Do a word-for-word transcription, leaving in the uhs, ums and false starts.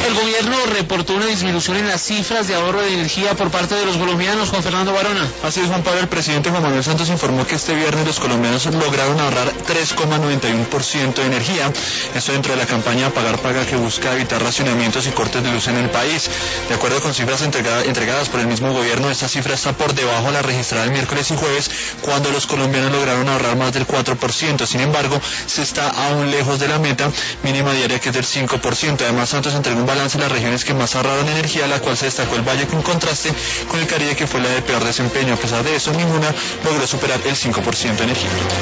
El gobierno reportó una disminución en las cifras de ahorro de energía por parte de los colombianos. Juan Fernando Barona. Así es, Juan Pablo. El presidente Juan Manuel Santos informó que este viernes los colombianos lograron ahorrar tres coma noventa y uno por ciento de energía. Esto dentro de la campaña Pagar Paga, que busca evitar racionamientos y cortes de luz en el país. De acuerdo con cifras entregadas, entregadas por el mismo gobierno, esta cifra está por debajo de la registrada el miércoles y jueves, cuando los colombianos lograron ahorrar más del cuatro por ciento. Sin embargo, se está aún lejos de la meta mínima diaria, que es del cinco por ciento. Además, Santos entregó un balance de las regiones que más ahorraron energía, la cual se destacó el Valle, en contraste con el Caribe, que fue la de peor desempeño. A pesar de eso, ninguna logró superar el cinco por ciento de energía.